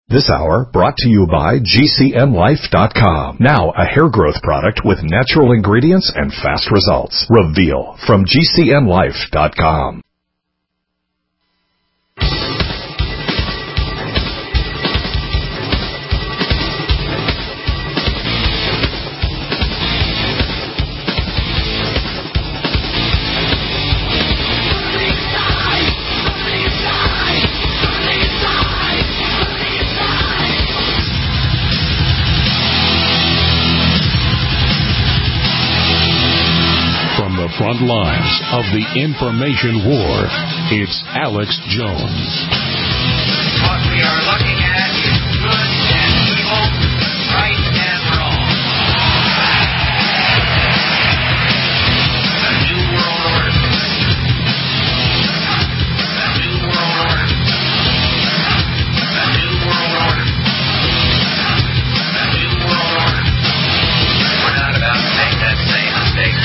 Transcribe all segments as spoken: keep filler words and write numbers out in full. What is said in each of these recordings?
This hour brought to you by G C N Life dot com. Now a hair growth product with natural ingredients and fast results. Reveal from G C N Life dot com. Front lines of the information war, it's Alex Jones. What we are looking at is good and evil, right and wrong. A new world order. A new world order. A new world order. A new world order. We're not about to make that same mistake.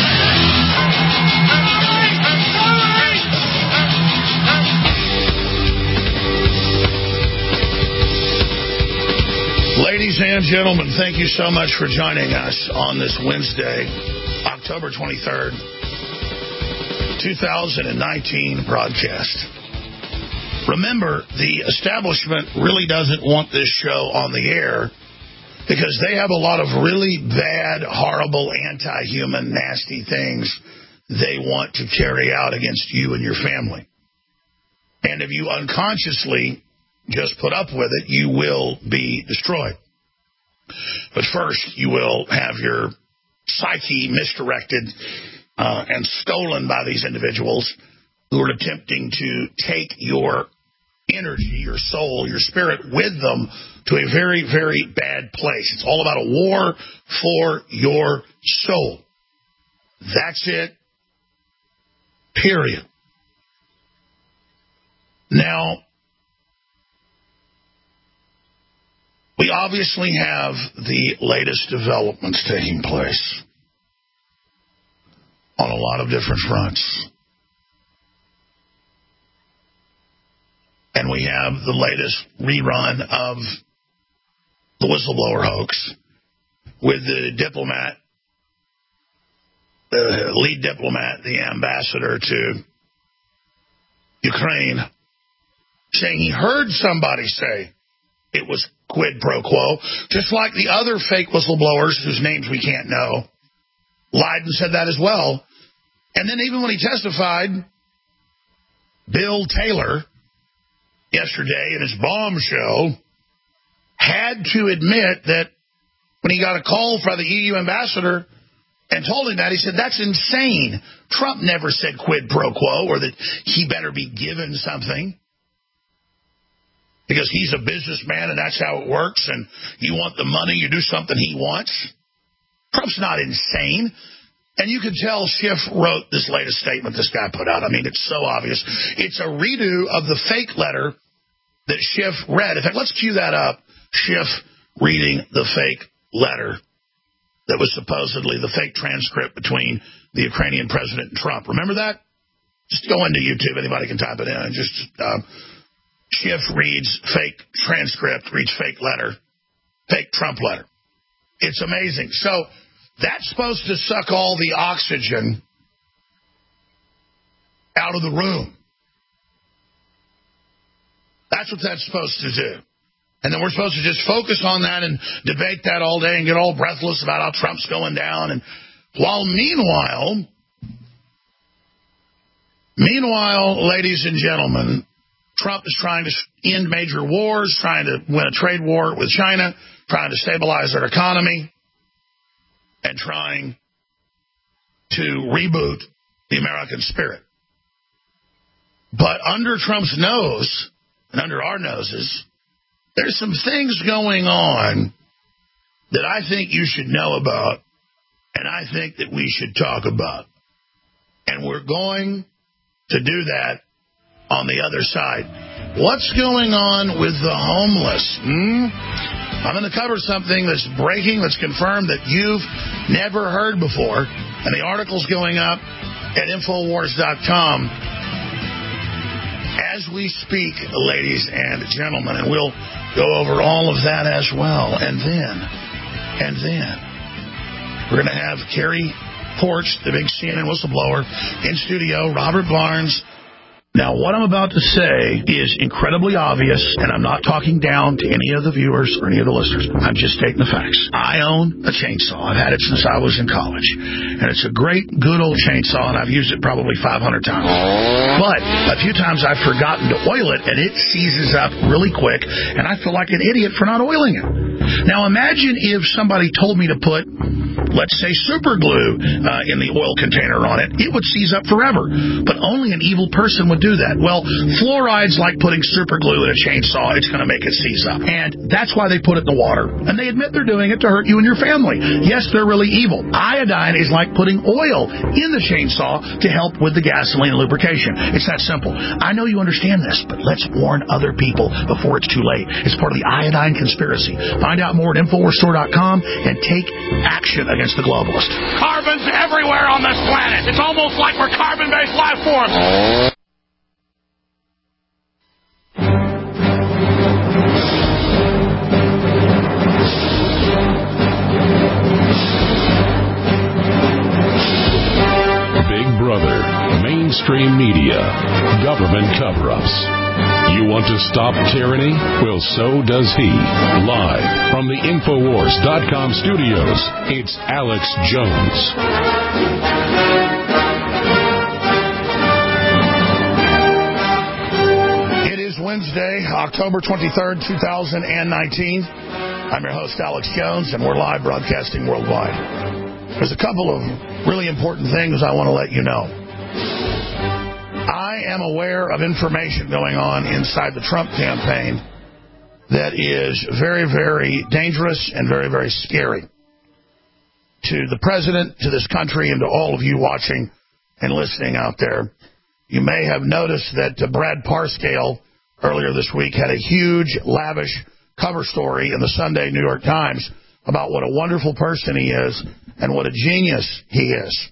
Ladies and gentlemen, thank you so much for joining us on this Wednesday, October twenty-third, two thousand nineteen broadcast. Remember, the establishment really doesn't want this show on the air because they have a lot of really bad, horrible, anti-human, nasty things they want to carry out against you and your family. And if you unconsciously just put up with it, you will be destroyed. But first, you will have your psyche misdirected uh, and stolen by these individuals who are attempting to take your energy, your soul, your spirit with them to a very, very bad place. It's all about a war for your soul. That's it. Period. Now, we obviously have the latest developments taking place on a lot of different fronts. And we have the latest rerun of the whistleblower hoax with the diplomat, the lead diplomat, the ambassador to Ukraine, saying he heard somebody say it was quid pro quo, just like the other fake whistleblowers whose names we can't know lied and said that as well. And then even when he testified, Bill Taylor, yesterday in his bombshell, had to admit that when he got a call from the E U ambassador and told him that, he said, that's insane. Trump never said quid pro quo or that he better be given something, because he's a businessman and that's how it works, and you want the money, you do something he wants. Trump's not insane. And you can tell Schiff wrote this latest statement this guy put out. I mean, it's so obvious. It's a redo of the fake letter that Schiff read. In fact, let's cue that up. Schiff reading the fake letter that was supposedly the fake transcript between the Ukrainian president and Trump. Remember that? Just go into YouTube. Anybody can type it in. And just... Uh, Schiff reads fake transcript, reads fake letter, fake Trump letter. It's amazing. So that's supposed to suck all the oxygen out of the room. That's what that's supposed to do. And then we're supposed to just focus on that and debate that all day and get all breathless about how Trump's going down. And while meanwhile, meanwhile, ladies and gentlemen, Trump is trying to end major wars, trying to win a trade war with China, trying to stabilize their economy, and trying to reboot the American spirit. But under Trump's nose, and under our noses, there's some things going on that I think you should know about, and I think that we should talk about. And we're going to do that on the other side. What's going on with the homeless? Hmm? I'm going to cover something that's breaking, that's confirmed that you've never heard before. And the article's going up at Infowars dot com as we speak, ladies and gentlemen, and we'll go over all of that as well. And then, and then, we're going to have Kerry Porch, the big C N N whistleblower, in studio, Robert Barnes. Now, what I'm about to say is incredibly obvious, and I'm not talking down to any of the viewers or any of the listeners. I'm just stating the facts. I own a chainsaw. I've had it since I was in college. And it's a great, good old chainsaw, and I've used it probably five hundred times. But a few times I've forgotten to oil it, and it seizes up really quick, and I feel like an idiot for not oiling it. Now, imagine if somebody told me to put, let's say, super glue uh, in the oil container on it. It would seize up forever. But only an evil person would do that. Well, fluoride's like putting super glue in a chainsaw. It's going to make it seize up. And that's why they put it in the water. And they admit they're doing it to hurt you and your family. Yes, they're really evil. Iodine is like putting oil in the chainsaw to help with the gasoline and lubrication. It's that simple. I know you understand this, but let's warn other people before it's too late. It's part of the iodine conspiracy. Find out more at Infowars Store dot com and take action against the globalists. Carbon's everywhere on this planet. It's almost like we're carbon-based life forms. Big Brother, mainstream media, government cover-ups. You want to stop tyranny? Well, so does he. Live from the Infowars dot com studios, it's Alex Jones. It is Wednesday, October twenty-third, two thousand nineteen. I'm your host, Alex Jones, and we're live broadcasting worldwide. There's a couple of really important things I want to let you know. I am aware of information going on inside the Trump campaign that is very, very dangerous and very, very scary to the president, to this country, and to all of you watching and listening out there. You may have noticed that uh, Brad Parscale earlier this week had a huge, lavish cover story in the Sunday New York Times about what a wonderful person he is and what a genius he is.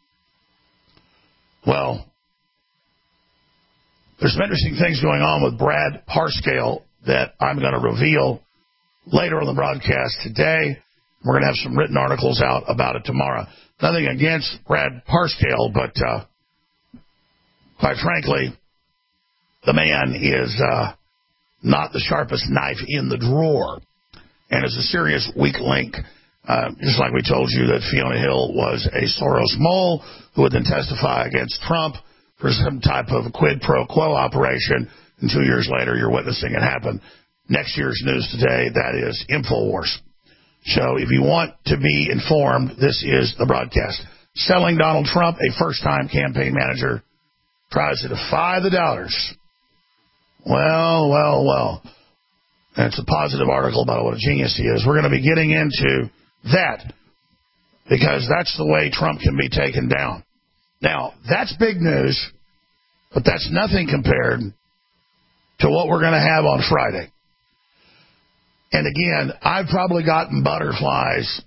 Well, there's some interesting things going on with Brad Parscale that I'm going to reveal later on the broadcast today. We're going to have some written articles out about it tomorrow. Nothing against Brad Parscale, but uh, quite frankly, the man is uh, not the sharpest knife in the drawer and is a serious weak link. Uh, just like we told you that Fiona Hill was a Soros mole who would then testify against Trump for some type of quid pro quo operation, and two years later you're witnessing it happen. Next year's news today, that is Infowars. So if you want to be informed, this is the broadcast. Selling Donald Trump, a first-time campaign manager, tries to defy the doubters. Well, well, well. And it's a positive article about what a genius he is. We're going to be getting into that because that's the way Trump can be taken down. Now, that's big news, but that's nothing compared to what we're going to have on Friday. And again, I've probably gotten butterflies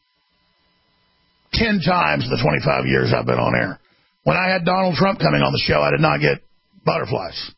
ten times in the twenty-five years I've been on air. When I had Donald Trump coming on the show, I did not get butterflies.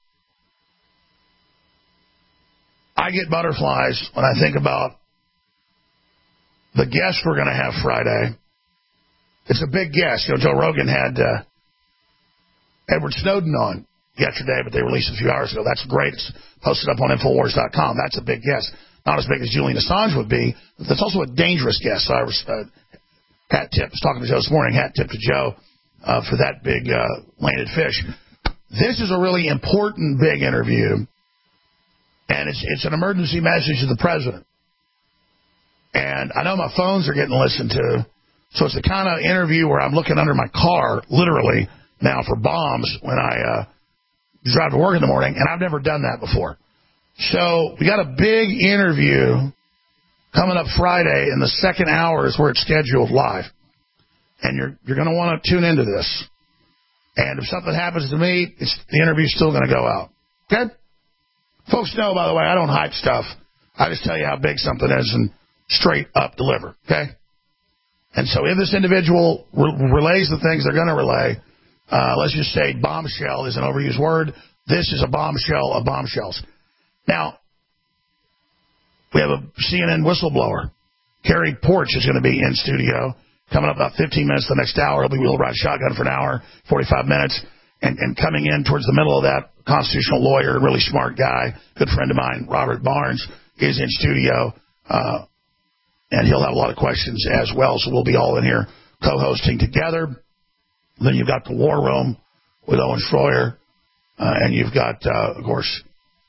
I get butterflies when I think about the guest we're going to have Friday. It's a big guest. You know, Joe Rogan had uh, Edward Snowden on yesterday, but they released a few hours ago. That's great. It's posted up on Infowars dot com. That's a big guest. Not as big as Julian Assange would be, but that's also a dangerous guest. So I was, uh, hat tip. I was talking to Joe this morning. Hat tip to Joe uh, for that big uh, landed fish. This is a really important big interview, and it's it's an emergency message to the president. And I know my phones are getting listened to, so it's the kind of interview where I'm looking under my car, literally, now for bombs when I uh, drive to work in the morning, and I've never done that before. So we got a big interview coming up Friday, and the second hour is where it's scheduled live. And you're you're going to want to tune into this. And if something happens to me, it's, the interview's still going to go out. Okay? Folks know, by the way, I don't hype stuff. I just tell you how big something is and straight up deliver. Okay? And so if this individual re- relays the things they're going to relay, uh, let's just say bombshell is an overused word. This is a bombshell of bombshells. Now, we have a C N N whistleblower. Kerry Porch is going to be in studio. Coming up about fifteen minutes the next hour. He'll be we'll ride shotgun for an hour, forty-five minutes. And, and coming in towards the middle of that, constitutional lawyer, really smart guy, good friend of mine, Robert Barnes, is in studio. Uh, and he'll have a lot of questions as well. So we'll be all in here co-hosting together. Then you've got the War Room with Owen Schroyer. Uh, and you've got, uh, of course,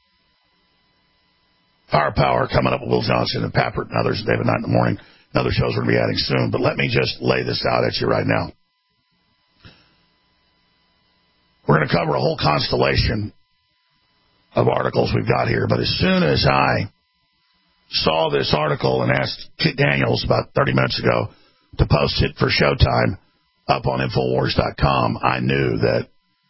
Firepower coming up with Will Johnson and Pappert and others, David Knight in the morning. And other shows we're going to be adding soon. But let me just lay this out at you right now. We're going to cover a whole constellation of articles we've got here. But as soon as I saw this article and asked Kit Daniels about thirty minutes ago to post it for Showtime up on Infowars dot com, I knew that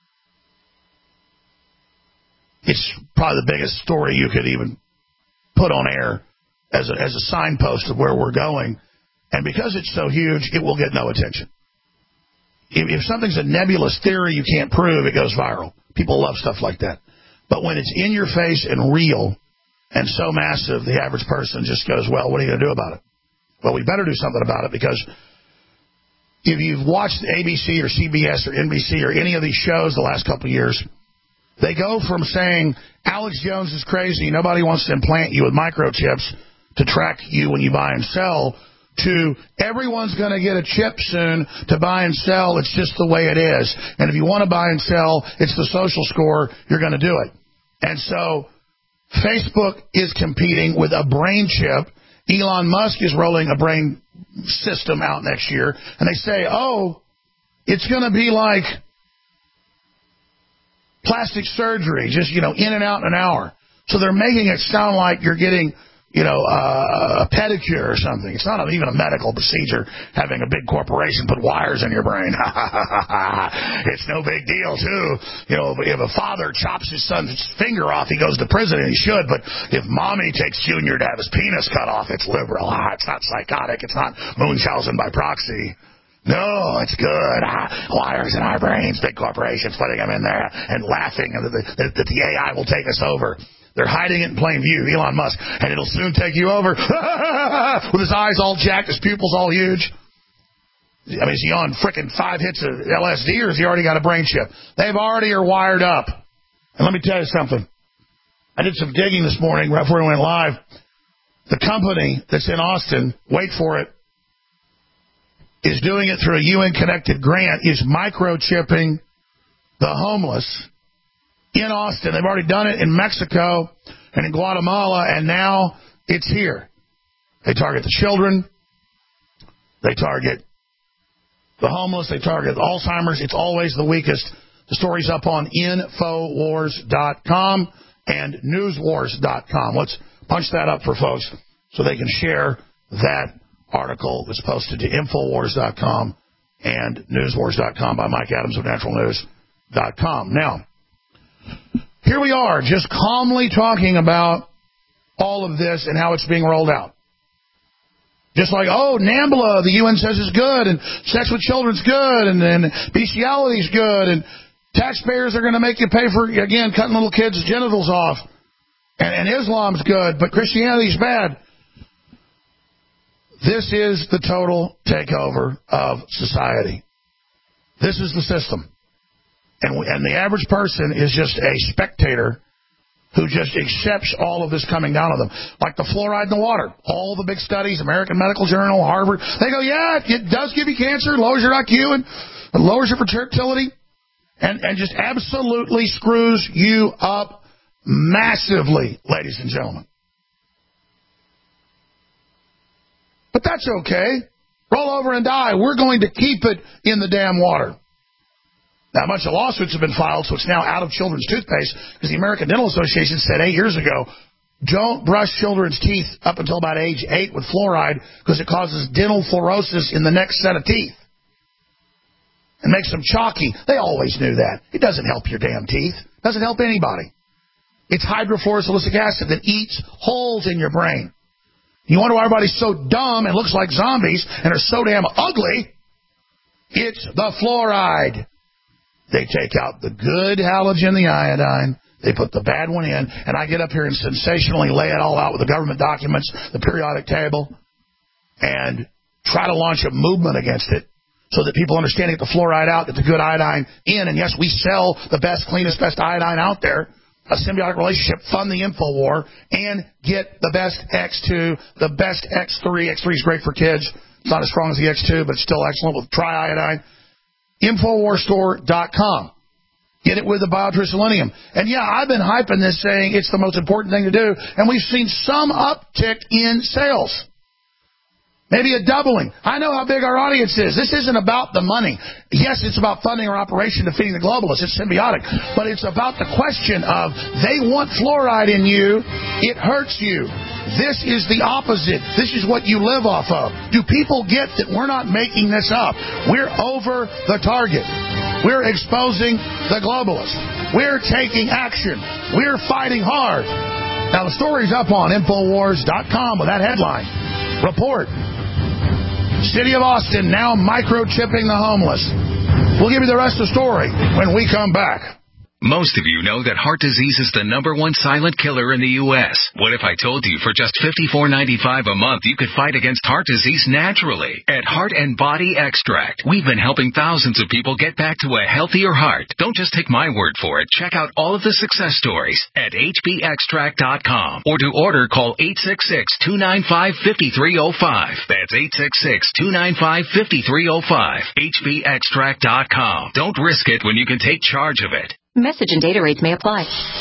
it's probably the biggest story you could even put on air as a, as a signpost of where we're going. And because it's so huge, it will get no attention. If, if something's a nebulous theory you can't prove, it goes viral. People love stuff like that. But when it's in your face and real and so massive, the average person just goes, well, what are you going to do about it? Well, we better do something about it, because if you've watched A B C or C B S or N B C or any of these shows the last couple of years, they go from saying Alex Jones is crazy, nobody wants to implant you with microchips to track you when you buy and sell, to everyone's going to get a chip soon to buy and sell. It's just the way it is. And if you want to buy and sell, it's the social score. You're going to do it. And so Facebook is competing with a brain chip. Elon Musk is rolling a brain system out next year. And they say, oh, it's going to be like plastic surgery, just, you know, in and out in an hour. So they're making it sound like you're getting, you know, uh, a pedicure or something. It's not even a medical procedure, having a big corporation put wires in your brain. It's no big deal, too. You know, if a father chops his son's finger off, he goes to prison, and he should. But if mommy takes Junior to have his penis cut off, it's liberal. Ah, it's not psychotic. It's not Munchausen by proxy. No, it's good. Ah, wires in our brains, big corporations putting them in there and laughing that the, that the A I will take us over. They're hiding it in plain view, Elon Musk, and it'll soon take you over with his eyes all jacked, his pupils all huge. I mean, is he on frickin' five hits of L S D, or has he already got a brain chip? They've already are wired up. And let me tell you something. I did some digging this morning right before we went live. The company that's in Austin, wait for it, is doing it through a U N-connected grant, is microchipping the homeless in Austin. They've already done it in Mexico and in Guatemala, and now it's here. They target the children. They target the homeless. They target Alzheimer's. It's always the weakest. The story's up on Infowars dot com and Newswars dot com. Let's punch that up for folks so they can share that article that's posted to Infowars dot com and Newswars dot com by Mike Adams of Natural News dot com. Now, here we are, just calmly talking about all of this and how it's being rolled out. Just like, oh, NAMBLA, the U N says is good, and sex with children's good, and then bestiality's good, and taxpayers are going to make you pay for, again, cutting little kids' genitals off, and, and Islam's good, but Christianity's bad. This is the total takeover of society. This is the system. And, and the average person is just a spectator who just accepts all of this coming down on them. Like the fluoride in the water. All the big studies, American Medical Journal, Harvard, they go, yeah, it does give you cancer, lowers your I Q, and lowers your fertility, and, and just absolutely screws you up massively, ladies and gentlemen. But that's okay. Roll over and die. We're going to keep it in the damn water. Now, a bunch of lawsuits have been filed, so it's now out of children's toothpaste, because the American Dental Association said eight years ago, don't brush children's teeth up until about age eight with fluoride, because it causes dental fluorosis in the next set of teeth and makes them chalky. They always knew that. It doesn't help your damn teeth. It doesn't help anybody. It's hydrofluorosilicic acid that eats holes in your brain. You wonder why everybody's so dumb and looks like zombies and are so damn ugly? It's the fluoride. They take out the good halogen, the iodine. They put the bad one in. And I get up here and sensationally lay it all out with the government documents, the periodic table, and try to launch a movement against it so that people understand get the fluoride out, get the good iodine in. And, yes, we sell the best, cleanest, best iodine out there. A symbiotic relationship, fund the info war, and get the best X two, the best X three. X three is great for kids. It's not as strong as the X two, but it's still excellent with triiodine. Infowar Store dot com. Get it with the Biotrue Selenium. And, yeah, I've been hyping this, saying it's the most important thing to do, and we've seen some uptick in sales. Maybe a doubling. I know how big our audience is. This isn't about the money. Yes, it's about funding our operation, defeating the globalists. It's symbiotic. But it's about the question of they want fluoride in you. It hurts you. This is the opposite. This is what you live off of. Do people get that we're not making this up? We're over the target. We're exposing the globalists. We're taking action. We're fighting hard. Now, the story's up on Infowars dot com with that headline. Report. City of Austin now microchipping the homeless. We'll give you the rest of the story when we come back. Most of you know that heart disease is the number one silent killer in the U S What if I told you for just fifty-four ninety-five a month you could fight against heart disease naturally? At Heart and Body Extract, we've been helping thousands of people get back to a healthier heart. Don't just take my word for it. Check out all of the success stories at H B extract dot com. Or to order, call eight six six, two nine five, five three zero five. That's eight six six, two nine five, five three zero five. H B extract dot com. Don't risk it when you can take charge of it. Message and data rates may apply.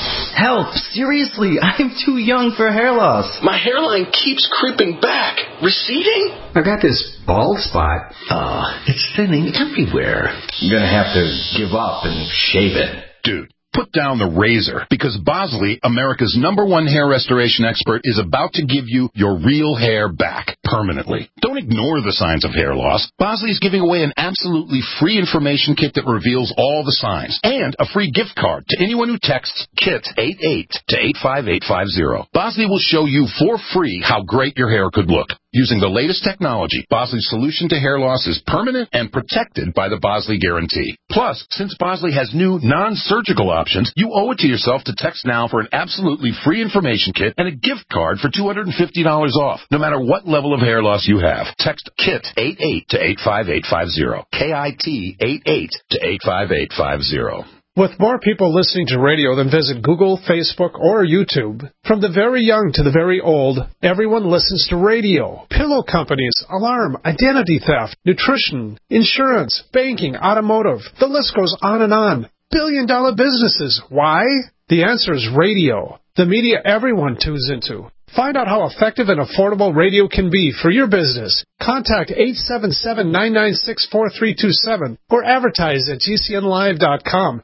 Help! Seriously, I'm too young for hair loss. My hairline keeps creeping back. Receding? I've got this bald spot. Uh, it's thinning everywhere. I'm gonna have to give up and shave it. Dude, put down the razor, because Bosley, America's number one hair restoration expert, is about to give you your real hair back permanently. Don't ignore the signs of hair loss. Bosley is giving away an absolutely free information kit that reveals all the signs, and a free gift card to anyone who texts KIT eighty-eight to eight five eight five zero. Bosley will show you for free how great your hair could look. Using the latest technology, Bosley's solution to hair loss is permanent and protected by the Bosley Guarantee. Plus, since Bosley has new non-surgical options, you owe it to yourself to text now for an absolutely free information kit and a gift card for two hundred fifty dollars off, no matter what level of hair loss you have. Text KIT eighty-eight to eight five eight five zero. K I T eighty-eight to eight five eight five zero. With more people listening to radio than visit Google, Facebook, or YouTube, from the very young to the very old, everyone listens to radio. Pillow companies, alarm, identity theft, nutrition, insurance, banking, automotive. The list goes on and on. Billion-dollar businesses. Why? The answer is radio, the media everyone tunes into. Find out how effective and affordable radio can be for your business. Contact eight seven seven, nine nine six, four three two seven or advertise at G C N live dot com.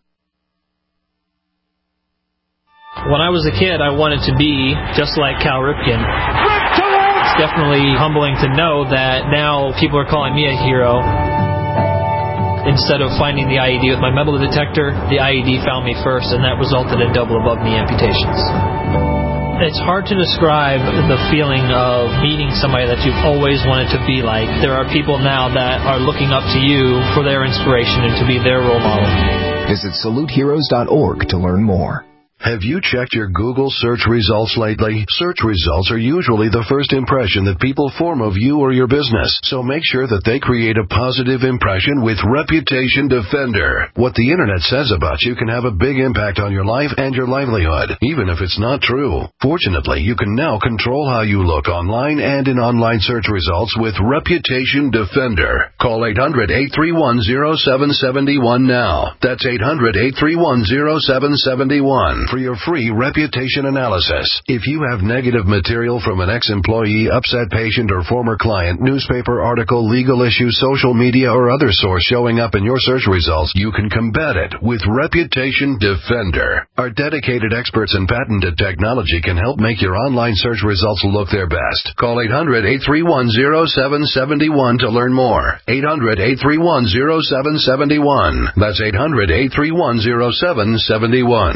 When I was a kid, I wanted to be just like Cal Ripken. It's definitely humbling to know that now people are calling me a hero. Instead of finding the I E D with my metal detector, the I E D found me first, and that resulted in double above-knee amputations. It's hard to describe the feeling of meeting somebody that you've always wanted to be like. There are people now that are looking up to you for their inspiration and to be their role model. Visit salute heroes dot org to learn more. Have you checked your Google search results lately? Search results are usually the first impression that people form of you or your business, so make sure that they create a positive impression with Reputation Defender. What the Internet says about you can have a big impact on your life and your livelihood, even if it's not true. Fortunately, you can now control how you look online and in online search results with Reputation Defender. Call eight hundred, eight three one, zero seven seven one now. That's eight hundred, eight three one, zero seven seven one. For your free reputation analysis. If you have negative material from an ex-employee, upset patient, or former client, newspaper article, legal issue, social media, or other source showing up in your search results, you can combat it with Reputation Defender. Our dedicated experts in patented technology can help make your online search results look their best. Call eight hundred, eight three one, zero seven seven one to learn more. eight hundred, eight three one, zero seven seven one. That's eight hundred, eight three one, zero seven seven one.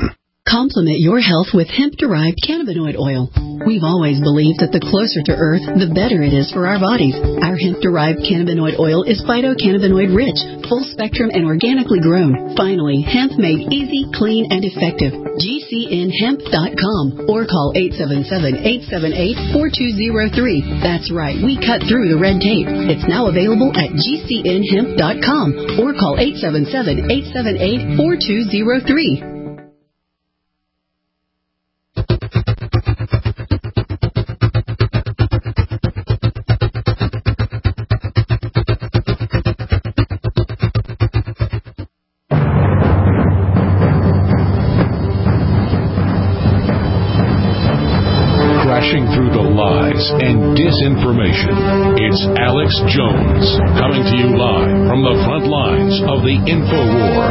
Complement your health with hemp-derived cannabinoid oil. We've always believed that the closer to Earth, the better it is for our bodies. Our hemp-derived cannabinoid oil is phytocannabinoid-rich, full-spectrum, and organically grown. Finally, hemp made easy, clean, and effective. G C N hemp dot com or call eight seven seven, eight seven eight, four two zero three. That's right, we cut through the red tape. It's now available at G C N hemp dot com or call eight seven seven, eight seven eight, four two zero three. Through the lies and disinformation. It's Alex Jones coming to you live from the front lines of the InfoWar.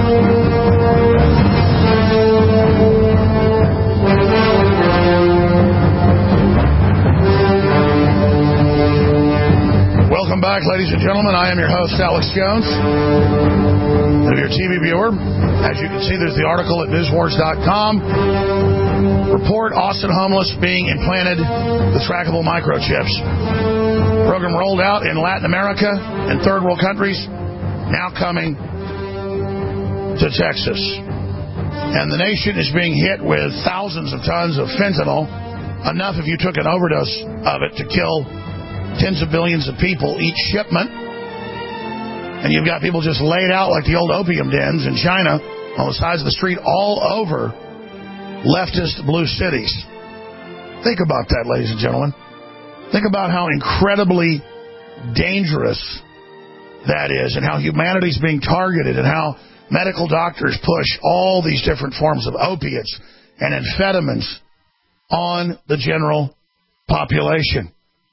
Welcome back, ladies and gentlemen. I am your host, Alex Jones. And if you're a T V viewer, as you can see, there's the article at news wars dot com. Report Austin homeless being implanted with trackable microchips. Program rolled out in Latin America and third world countries, now coming to Texas. And the nation is being hit with thousands of tons of fentanyl, enough if you took an overdose of it to kill tens of billions of people each shipment. And you've got people just laid out like the old opium dens in China on the sides of the street all over leftist blue cities. Think about that, ladies and gentlemen. Think about how incredibly dangerous that is and how humanity is being targeted and how medical doctors push all these different forms of opiates and amphetamines on the general population.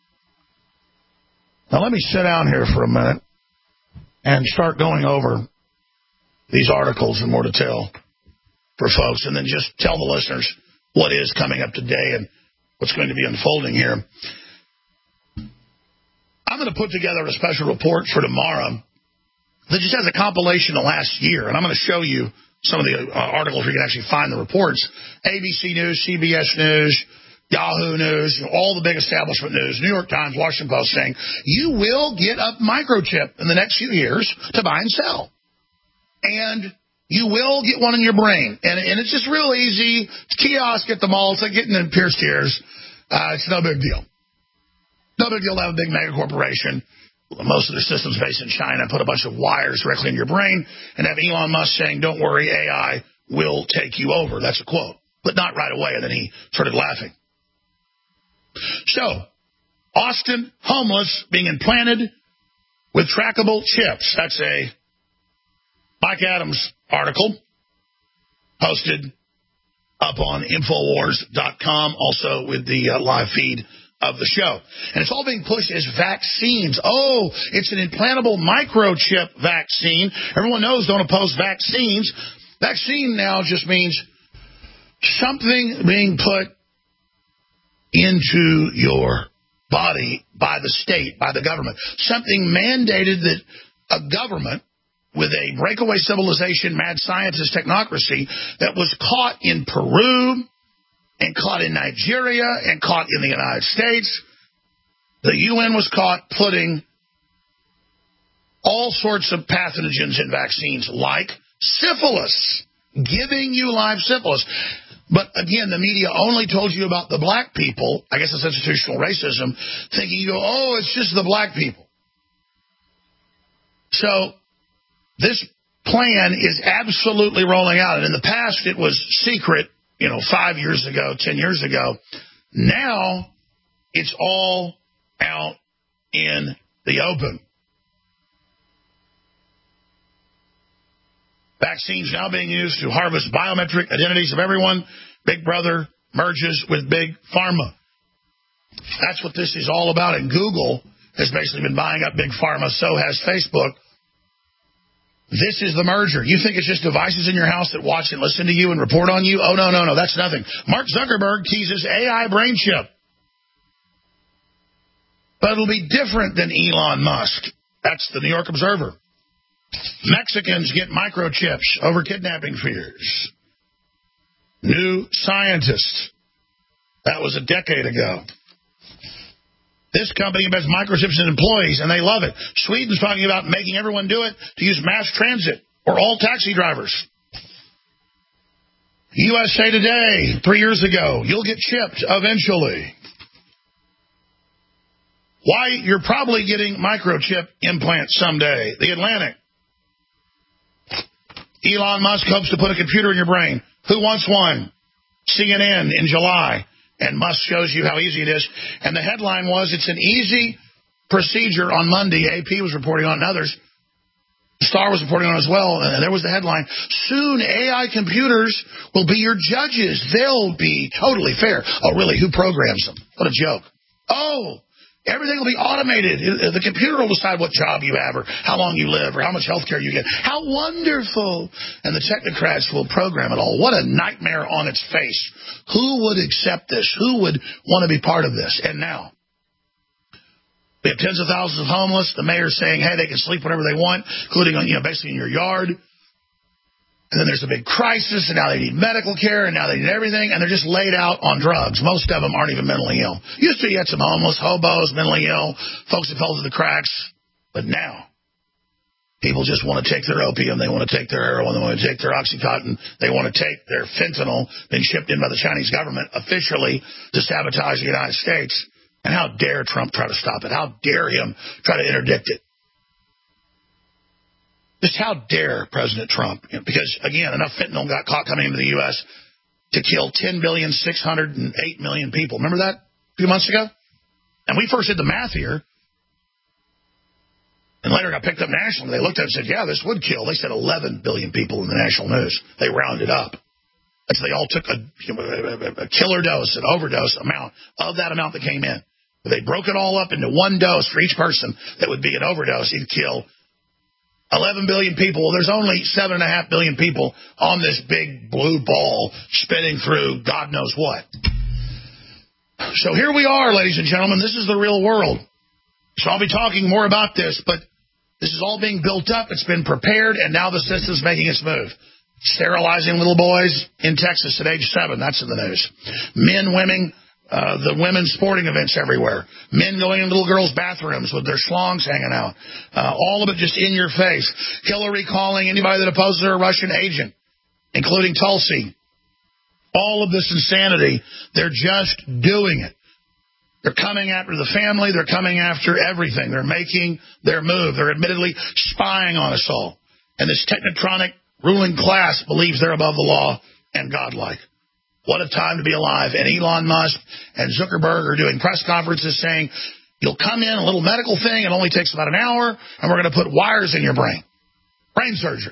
Now, let me sit down here for a minute and start going over these articles in more detail for folks, and then just tell the listeners what is coming up today and what's going to be unfolding here. I'm going to put together a special report for tomorrow that just has a compilation of last year, and I'm going to show you some of the uh, articles where you can actually find the reports. A B C News, C B S News, Yahoo News, all the big establishment news, New York Times, Washington Post, saying you will get a microchip in the next few years to buy and sell. And you will get one in your brain. And, and it's just real easy. It's kiosk at the mall. It's like getting in Pierce Tears. Uh, it's no big deal. No big deal to have a big mega corporation. Most of the systems based in China put a bunch of wires directly in your brain and have Elon Musk saying, don't worry, A I will take you over. That's a quote. But not right away. And then he started laughing. So, Austin homeless being implanted with trackable chips. That's a Mike Adams article posted up on infowars dot com, also with the uh, live feed of the show. And it's all being pushed as vaccines. Oh, it's an implantable microchip vaccine. Everyone knows don't oppose vaccines. Vaccine now just means something being put into your body by the state, by the government. Something mandated that a government with a breakaway civilization, mad scientist technocracy that was caught in Peru and caught in Nigeria and caught in the United States. The U N was caught putting all sorts of pathogens in vaccines like syphilis, giving you live syphilis. But again, the media only told you about the black people, I guess it's institutional racism, thinking you go, oh, it's just the black people. So this plan is absolutely rolling out. And in the past, it was secret, you know, five years ago, ten years ago. Now, it's all out in the open. Vaccines now being used to harvest biometric identities of everyone. Big Brother merges with Big Pharma. That's what this is all about. And Google has basically been buying up Big Pharma. So has Facebook. This is the merger. You think it's just devices in your house that watch and listen to you and report on you? Oh, no, no, no. That's nothing. Mark Zuckerberg teases A I brain chip. But it'll be different than Elon Musk. That's the New York Observer. Mexicans get microchips over kidnapping fears. New Scientist. That was a decade ago. This company embeds microchips in employees, and they love it. Sweden's talking about making everyone do it to use mass transit or all taxi drivers. U S A Today, three years ago, you'll get chipped eventually. Why you're probably getting microchip implants someday. The Atlantic. Elon Musk hopes to put a computer in your brain. Who wants one? C N N in July. And Musk shows you how easy it is. And the headline was, it's an easy procedure on Monday. A P was reporting on it, and others. Star was reporting on it as well. And there was the headline. Soon A I computers will be your judges. They'll be totally fair. Oh, really? Who programs them? What a joke. Oh, everything will be automated. The computer will decide what job you have or how long you live or how much health care you get. How wonderful. And the technocrats will program it all. What a nightmare on its face. Who would accept this? Who would want to be part of this? And now, we have tens of thousands of homeless. The mayor's saying, hey, they can sleep wherever they want, including, you know, basically in your yard. And then there's a big crisis, and now they need medical care, and now they need everything, and they're just laid out on drugs. Most of them aren't even mentally ill. Used to, you had some homeless, hobos, mentally ill, folks that fell through the cracks. But now, people just want to take their opium, they want to take their heroin, they want to take their Oxycontin, they want to take their fentanyl being shipped in by the Chinese government officially to sabotage the United States. And how dare Trump try to stop it? How dare him try to interdict it? Just how dare President Trump? Because, again, enough fentanyl got caught coming into the U S to kill ten billion, six hundred eight million people. Remember that a few months ago? And we first did the math here. And later got picked up nationally. They looked at it and said, yeah, this would kill. They said eleven billion people in the national news. They rounded up. And so they all took a, you know, a killer dose, an overdose amount of that amount that came in. But they broke it all up into one dose for each person that would be an overdose. It'd kill eleven billion people. Well, there's only seven point five billion people on this big blue ball spinning through God knows what. So here we are, ladies and gentlemen. This is the real world. So I'll be talking more about this, but this is all being built up. It's been prepared, and now the system's making its move. Sterilizing little boys in Texas at age seven. That's in the news. Men, women, uh, the women's sporting events everywhere. Men going in little girls' bathrooms with their schlongs hanging out. Uh, all of it just in your face. Hillary calling anybody that opposes her a Russian agent, including Tulsi. All of this insanity, they're just doing it. They're coming after the family. They're coming after everything. They're making their move. They're admittedly spying on us all. And this technotronic ruling class believes they're above the law and godlike. What a time to be alive. And Elon Musk and Zuckerberg are doing press conferences saying, you'll come in, a little medical thing, it only takes about an hour, and we're going to put wires in your brain. Brain surgery.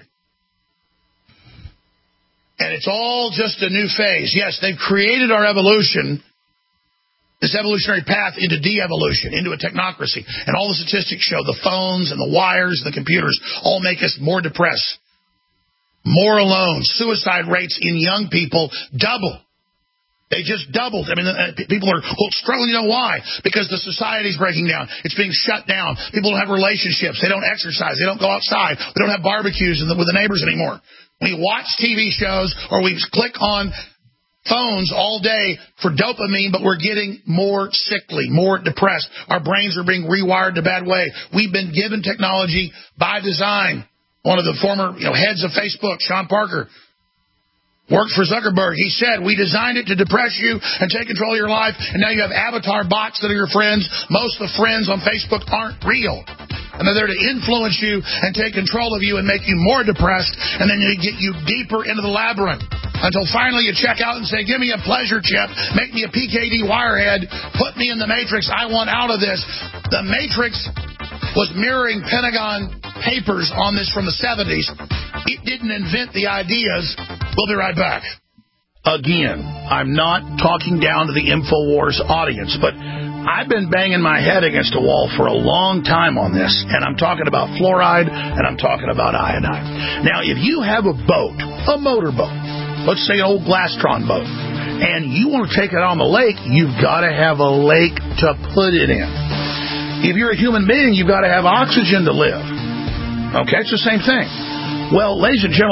And it's all just a new phase. Yes, they've created our evolution, this evolutionary path into de-evolution, into a technocracy. And all the statistics show the phones and the wires and the computers all make us more depressed, more alone. Suicide rates in young people double. They just doubled. I mean, people are struggling. You know why? Because the society's breaking down. It's being shut down. People don't have relationships. They don't exercise. They don't go outside. We don't have barbecues with the neighbors anymore. We watch T V shows or we click on phones all day for dopamine, but we're getting more sickly, more depressed. Our brains are being rewired in a bad way. We've been given technology by design. One of the former you know, heads of Facebook, Sean Parker, worked for Zuckerberg. He said, we designed it to depress you and take control of your life, and now you have avatar bots that are your friends. Most of the friends on Facebook aren't real. And they're there to influence you and take control of you and make you more depressed, and then they get you deeper into the labyrinth until finally you check out and say, give me a pleasure chip, make me a P K D wirehead, put me in the Matrix, I want out of this. The Matrix was mirroring Pentagon papers on this from the seventies. It didn't invent the ideas. We'll be right back. Again, I'm not talking down to the InfoWars audience, but I've been banging my head against a wall for a long time on this, and I'm talking about fluoride, and I'm talking about iodine. Now, if you have a boat, a motorboat, let's say an old Glastron boat, and you want to take it on the lake, you've got to have a lake to put it in. If you're a human being, you've got to have oxygen to live. Okay, it's the same thing. Well, ladies and gentlemen,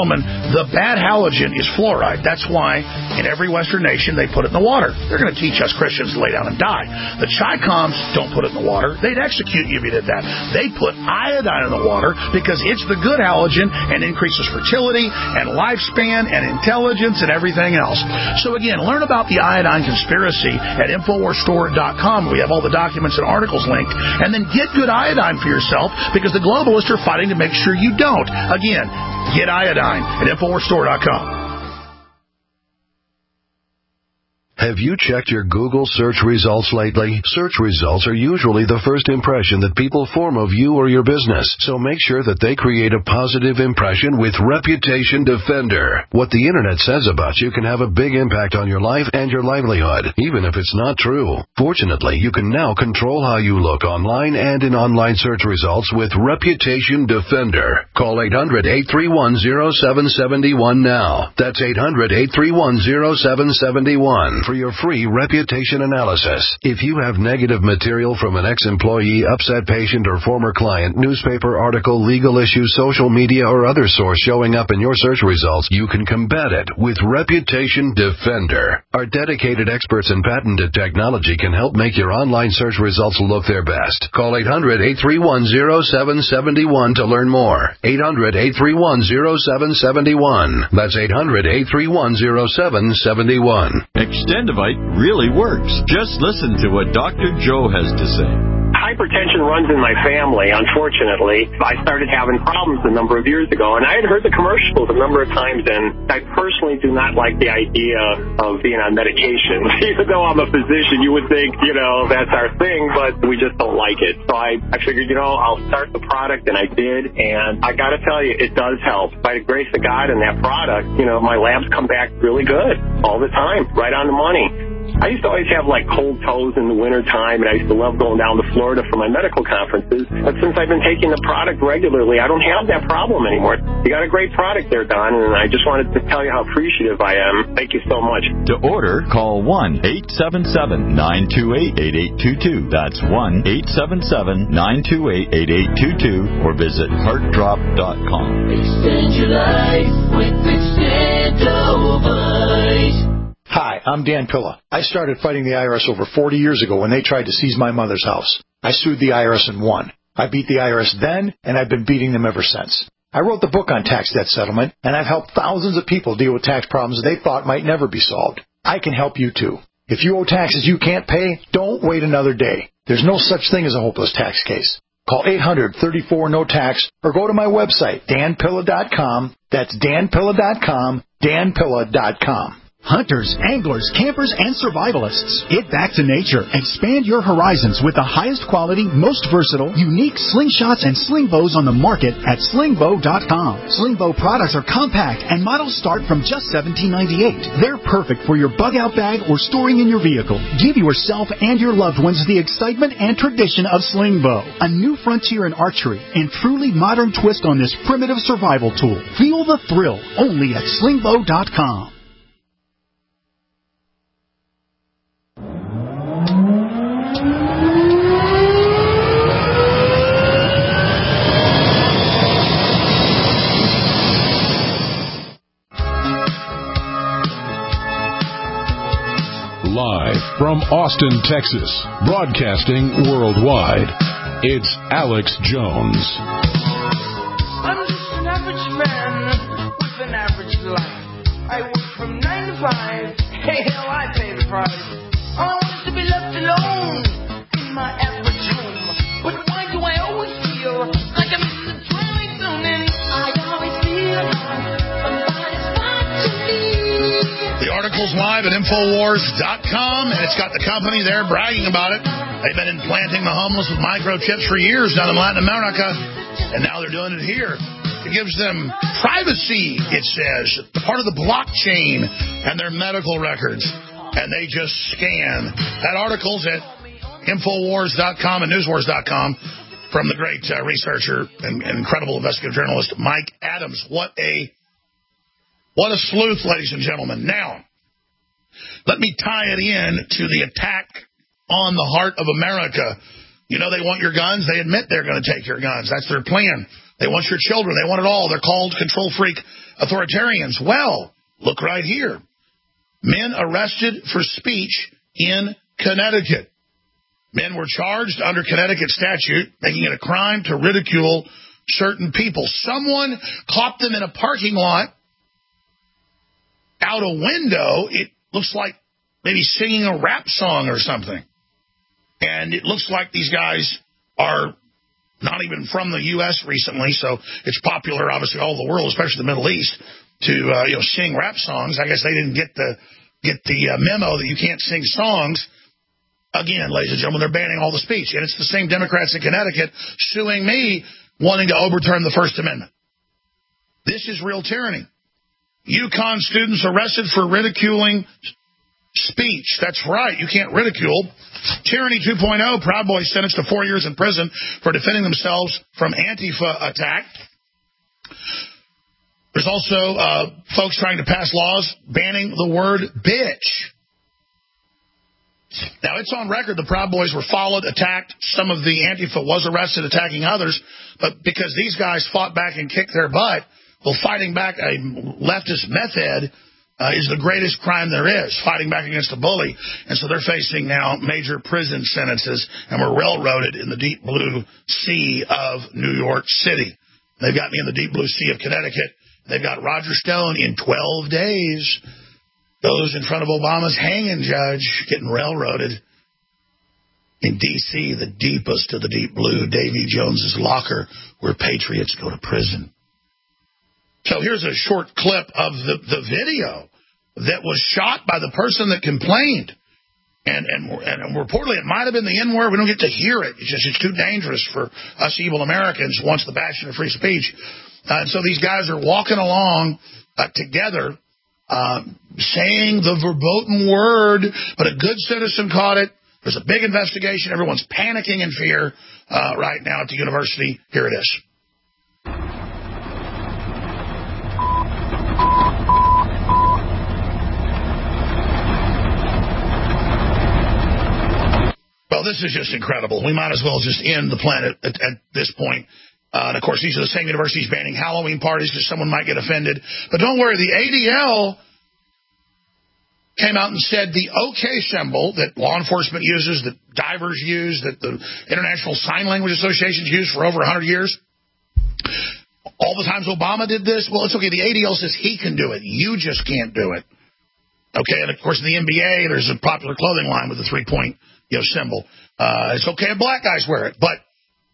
The bad halogen is fluoride. That's why in every Western nation they put it in the water. They're going to teach us Christians to lay down and die. The Chi-Coms don't put it in the water. They'd execute you if you did that. They put iodine in the water because it's the good halogen and increases fertility and lifespan and intelligence and everything else. So again, learn about the iodine conspiracy at Infowars Store dot com. We have all the documents and articles linked. And then get good iodine for yourself because the globalists are fighting to make sure you don't. Again, get iodine at Infowars Store dot com. Have you checked your Google search results lately? Search results are usually the first impression that people form of you or your business, so make sure that they create a positive impression with Reputation Defender. What the internet says about you can have a big impact on your life and your livelihood, even if it's not true. Fortunately, you can now control how you look online and in online search results with Reputation Defender. Call eight hundred, eight three one, zero seven seven one now. That's eight hundred, eight three one, zero seven seven one. For your free reputation analysis. If you have negative material from an ex-employee, upset patient, or former client, newspaper article, legal issue, social media, or other source showing up in your search results, you can combat it with Reputation Defender. Our dedicated experts in patented technology can help make your online search results look their best. Call eight hundred, eight three one, zero seven seven one to learn more. eight hundred, eight three one, zero seven seven one. That's eight hundred, eight three one, zero seven seven one. Extendivite really works. Just listen to what Doctor Joe has to say. Hypertension runs in my family, unfortunately. I started having problems a number of years ago, and I had heard the commercials a number of times, and I personally do not like the idea of being on medication. Even though I'm a physician, you would think, you know, that's our thing, but we just don't like it. So I, I figured, you know, I'll start the product, and I did, and I got to tell you, it does help. By the grace of God and that product, you know, my labs come back really good all the time, right on the money. I used to always have, like, cold toes in the wintertime, and I used to love going down to Florida for my medical conferences. But since I've been taking the product regularly, I don't have that problem anymore. You got a great product there, Don, and I just wanted to tell you how appreciative I am. Thank you so much. To order, call one eight seven seven, nine two eight, eight eight two two. That's one eight seven seven, nine two eight, eight eight two two, or visit heart drop dot com. Extend your life with Extendovite. Hi, I'm Dan Pilla. I started fighting the I R S over forty years ago when they tried to seize my mother's house. I sued the I R S and won. I beat the I R S then, and I've been beating them ever since. I wrote the book on tax debt settlement, and I've helped thousands of people deal with tax problems they thought might never be solved. I can help you, too. If you owe taxes you can't pay, don't wait another day. There's no such thing as a hopeless tax case. Call eight hundred, thirty-four, no tax, or go to my website, dan pilla dot com. That's dan pilla dot com, dan pilla dot com. Hunters, anglers, campers, and survivalists. Get back to nature. Expand your horizons with the highest quality, most versatile, unique slingshots and sling bows on the market at sling bow dot com. Sling bow products are compact and models start from just seventeen ninety-eight. They're perfect for your bug-out bag or storing in your vehicle. Give yourself and your loved ones the excitement and tradition of sling bow. A new frontier in archery and truly modern twist on this primitive survival tool. Feel the thrill only at sling bow dot com. Live from Austin, Texas, broadcasting worldwide, it's Alex Jones. I'm just an average man with an average life. I work from nine to five. Hey, hell, I pay the price. I want to be left alone in my average home. But why do I always feel like I'm in the twilight zone? And I always feel like somebody's watching me. The article's live at Infowars dot com, and it's got the company there bragging about it. They've been implanting the homeless with microchips for years down in Latin America, and now they're doing it here. It gives them privacy, it says, part of the blockchain and their medical records, and they just scan. That article's at Infowars dot com and Newswars dot com from the great uh, researcher and, and incredible investigative journalist Mike Adams. What a What a sleuth, ladies and gentlemen. Now, let me tie it in to the attack on the heart of America. You know they want your guns. They admit they're going to take your guns. That's their plan. They want your children. They want it all. They're called control freak authoritarians. Well, look right here. Men arrested for speech in Connecticut. Men were charged under Connecticut statute, making it a crime to ridicule certain people. Someone caught them in a parking lot out a window. It looks like maybe singing a rap song or something. And it looks like these guys are not even from the U S recently, so it's popular, obviously, all over the world, especially the Middle East, to uh, you know sing rap songs. I guess they didn't get the get the uh, memo that you can't sing songs. Again, ladies and gentlemen, they're banning all the speech. And it's the same Democrats in Connecticut suing me, wanting to overturn the First Amendment. This is real tyranny. UConn students arrested for ridiculing speech. That's right. You can't ridicule. Tyranny two point oh, Proud Boys sentenced to four years in prison for defending themselves from Antifa attack. There's also uh, folks trying to pass laws banning the word bitch. Now, it's on record the Proud Boys were followed, attacked. Some of the Antifa was arrested attacking others. But because these guys fought back and kicked their butt, well, fighting back a leftist meth head uh, is the greatest crime there is, fighting back against a bully. And so they're facing now major prison sentences and were railroaded in the deep blue sea of New York City. They've got me in the deep blue sea of Connecticut. They've got Roger Stone in twelve days. Goes in front of Obama's hanging judge, getting railroaded. In D C, the deepest of the deep blue, Davy Jones's locker, where patriots go to prison. So here's a short clip of the, the video that was shot by the person that complained. And, and, and reportedly, it might have been the N-word. We don't get to hear it. It's just it's too dangerous for us evil Americans once the bastion of free speech. Uh, and so these guys are walking along uh, together, uh, saying the verboten word, but a good citizen caught it. There's a big investigation. Everyone's panicking in fear uh, right now at the university. Here it is. Well, this is just incredible. We might as well just end the planet at, at this point. Uh, and, of course, these are the same universities banning Halloween parties because someone might get offended. But don't worry, the A D L came out and said the OK symbol that law enforcement uses, that divers use, that the International Sign Language Associations use for over one hundred years, all the times Obama did this, well, it's okay. The A D L says he can do it. You just can't do it. Okay, and, of course, in the N B A, there's a popular clothing line with a three-point you know, symbol. Uh, it's okay if black guys wear it, but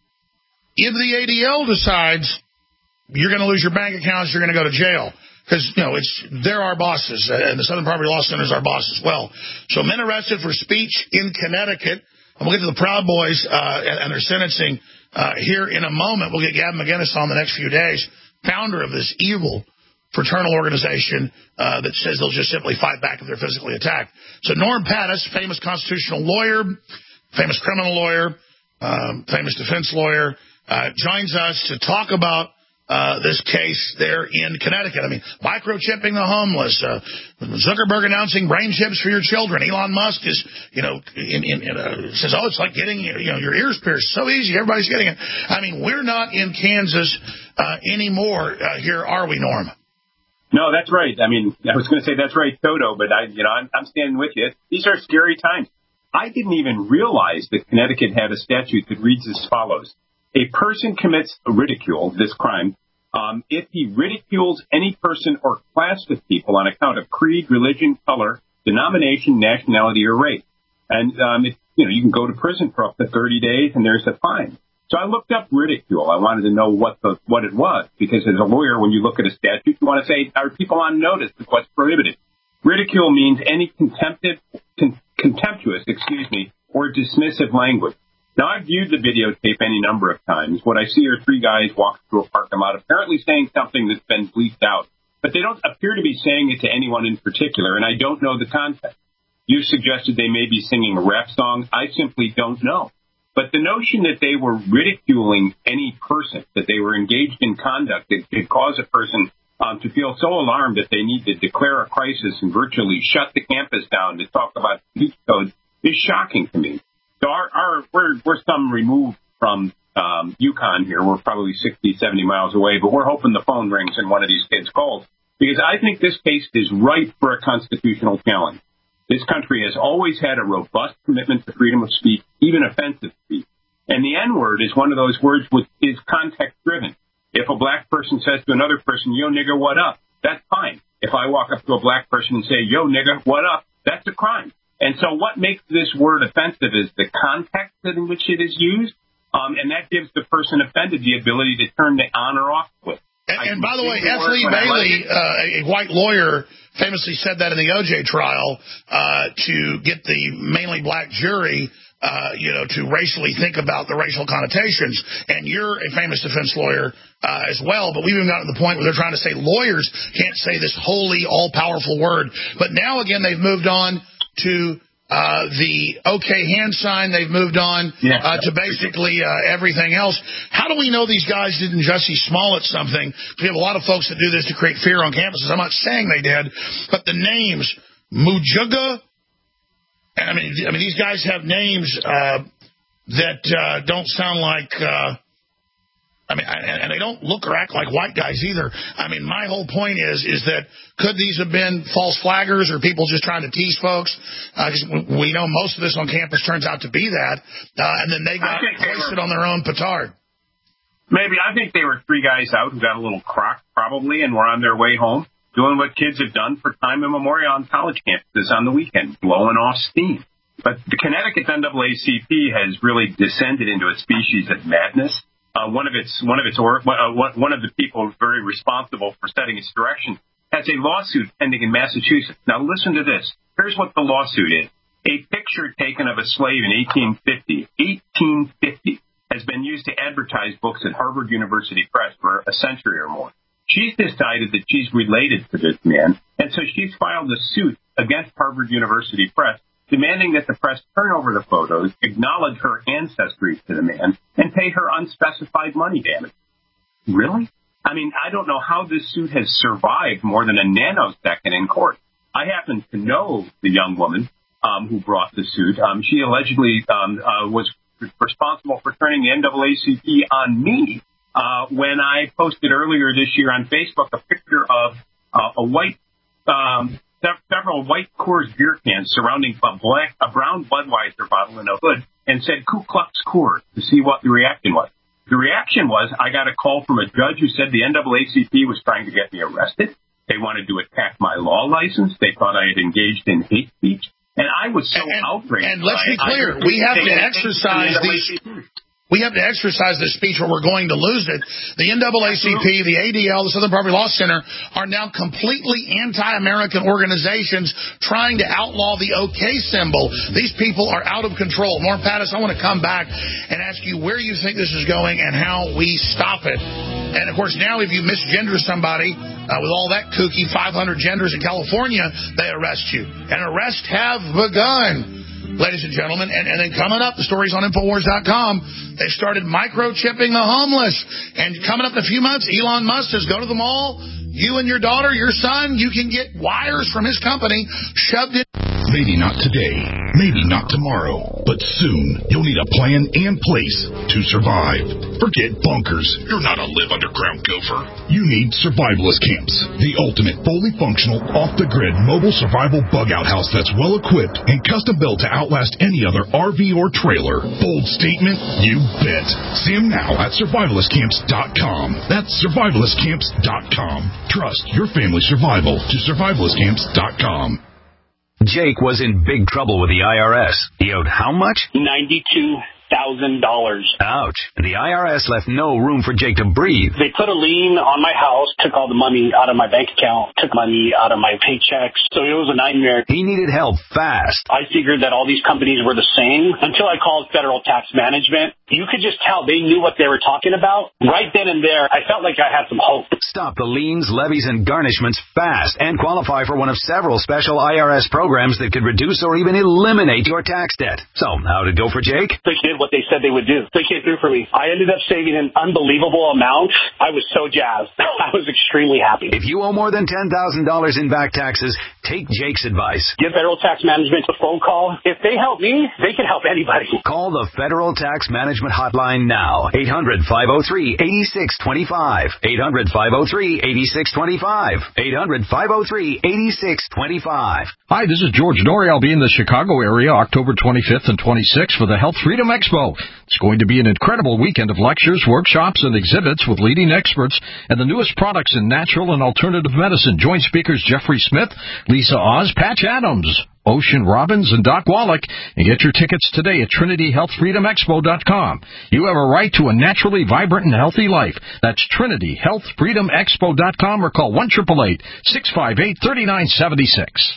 if the A D L decides you're going to lose your bank accounts, you're going to go to jail. Because, you know, it's they're our bosses, and the Southern Poverty Law Center is our boss as well. So men arrested for speech in Connecticut. And we'll get to the Proud Boys uh, and, and their sentencing uh, here in a moment. We'll get Gavin McInnes on the next few days, founder of this evil fraternal organization uh, that says they'll just simply fight back if they're physically attacked. So Norm Pattis, famous constitutional lawyer, famous criminal lawyer, um, famous defense lawyer, uh, joins us to talk about uh, this case there in Connecticut. I mean, microchipping the homeless, uh, Zuckerberg announcing brain chips for your children. Elon Musk is, you know, in, in, in, uh, says, oh, it's like getting you know your ears pierced. So easy, everybody's getting it. I mean, we're not in Kansas uh, anymore. Uh, here are we, Norm? No, that's right. I mean, I was going to say that's right, Toto, but I, you know, I'm, I'm standing with you. These are scary times. I didn't even realize that Connecticut had a statute that reads as follows. A person commits a ridicule, this crime, um, if he ridicules any person or class of people on account of creed, religion, color, denomination, nationality, or race. And, um, it, you know, you can go to prison for up to thirty days, and there's a fine. So I looked up ridicule. I wanted to know what the what it was, because as a lawyer, when you look at a statute, you want to say, are people on notice of what's prohibited? Ridicule means any contemptive, con- contemptuous, excuse me, or dismissive language. Now, I've viewed the videotape any number of times. What I see are three guys walking through a parking lot, apparently saying something that's been bleeped out. But they don't appear to be saying it to anyone in particular, and I don't know the context. You suggested they may be singing a rap song. I simply don't know. But the notion that they were ridiculing any person, that they were engaged in conduct that could cause a person um, to feel so alarmed that they need to declare a crisis and virtually shut the campus down to talk about speech codes is shocking to me. So our, our, we're, we're some removed from um, Yukon here. We're probably sixty, seventy miles away, but we're hoping the phone rings and one of these kids calls, because I think this case is ripe for a constitutional challenge. This country has always had a robust commitment to freedom of speech, even offensive speech. And the N-word is one of those words which is context-driven. If a black person says to another person, yo, nigger, what up? That's fine. If I walk up to a black person and say, yo, nigger, what up? That's a crime. And so what makes this word offensive is the context in which it is used, um, and that gives the person offended the ability to turn the on or off switch. And, and by the way, F. Lee Bailey, uh, a white lawyer, famously said that in the O J trial uh, to get the mainly black jury, uh, you know, to racially think about the racial connotations. And you're a famous defense lawyer uh, as well, but we've even gotten to the point where they're trying to say lawyers can't say this holy, all-powerful word. But now, again, they've moved on to Uh, the OK hand sign. They've moved on yeah. uh, to basically uh, everything else. How do we know these guys didn't Jussie Smollett something? We have a lot of folks that do this to create fear on campuses. I'm not saying they did, but the names Mujuga. I mean, I mean these guys have names uh, that uh, don't sound like. Uh, I mean, and they don't look or act like white guys either. I mean, my whole point is, is that could these have been false flaggers or people just trying to tease folks? Because uh, we know most of this on campus turns out to be that, uh, and then they got hoisted on their own petard. Maybe. I think they were three guys out who got a little crocked probably and were on their way home doing what kids have done for time immemorial on college campuses on the weekend, blowing off steam. But the Connecticut N double A C P has really descended into a species of madness. Uh, one of its one of its or, uh, one of the people very responsible for setting its direction has a lawsuit pending in Massachusetts. Now listen to this. Here's what the lawsuit is: a picture taken of a slave in eighteen fifty, eighteen fifty, has been used to advertise books at Harvard University Press for a century or more. She's decided that she's related to this man, and so she's filed a suit against Harvard University Press, demanding that the press turn over the photos, acknowledge her ancestry to the man, and pay her unspecified money damage. Really? I mean, I don't know how this suit has survived more than a nanosecond in court. I happen to know the young woman um, who brought the suit. Um, she allegedly um, uh, was responsible for turning the N double A C P on me uh, when I posted earlier this year on Facebook a picture of uh, a white... Um, several white Coors beer cans surrounding a black, a brown Budweiser bottle in a hood, and said Ku Klux Coors to see what the reaction was. The reaction was I got a call from a judge who said the N double A C P was trying to get me arrested. They wanted to attack my law license. They thought I had engaged in hate speech. And I was so and, outraged. And let's be clear, we have to exercise these... We have to exercise this speech or we're going to lose it. The N double A C P, the A D L, the Southern Poverty Law Center are now completely anti-American organizations trying to outlaw the OK symbol. These people are out of control. Norm Pattis, I want to come back and ask you where you think this is going and how we stop it. And, of course, now if you misgender somebody uh, with all that kooky five hundred genders in California, they arrest you. And arrests have begun. Ladies and gentlemen, and, and then coming up, the stories on Infowars dot com, they started microchipping the homeless. And coming up in a few months, Elon Musk says, go to the mall, you and your daughter, your son, you can get wires from his company shoved in. Maybe not today, maybe not tomorrow, but soon you'll need a plan and place to survive. Forget bunkers. You're not a live underground gopher. You need survivalist camps, the ultimate fully functional, off-the-grid mobile survival bug-out house that's well-equipped and custom-built to outlast any other R V or trailer. Bold statement? You bet. See them now at survivalist camps dot com. That's survivalist camps dot com. Trust your family's survival to survivalist camps dot com. Jake was in big trouble with the I R S. He owed how much? ninety-two thousand dollars. Ouch. The I R S left no room for Jake to breathe. They put a lien on my house, took all the money out of my bank account, took money out of my paychecks. So it was a nightmare. He needed help fast. I figured that all these companies were the same until I called Federal Tax Management. You could just tell they knew what they were talking about. Right then and there, I felt like I had some hope. Stop the liens, levies, and garnishments fast and qualify for one of several special I R S programs that could reduce or even eliminate your tax debt. So, how'd it go for Jake? They did what they said they would do. They came through for me. I ended up saving an unbelievable amount. I was so jazzed. I was extremely happy. If you owe more than ten thousand dollars in back taxes, Take Jake's advice. Give Federal Tax Management a phone call. If they help me, they can help anybody. Call the Federal Tax Management Hotline now. eight hundred, five oh three, eight six two five. eight hundred, five oh three, eight six two five. eight hundred, five oh three, eight six two five. Hi, this is George Norrie. I'll be in the Chicago area October twenty-fifth and twenty-sixth for the Health Freedom Expo. It's going to be an incredible weekend of lectures, workshops, and exhibits with leading experts and the newest products in natural and alternative medicine. Join speakers Jeffrey Smith, Lisa Oz, Patch Adams, Ocean Robbins, and Doc Wallach, and get your tickets today at Trinity Health Freedom Expo dot com. You have a right to a naturally vibrant and healthy life. That's Trinity Health Freedom Expo dot com or call one eight eight eight, six five eight, three nine seven six.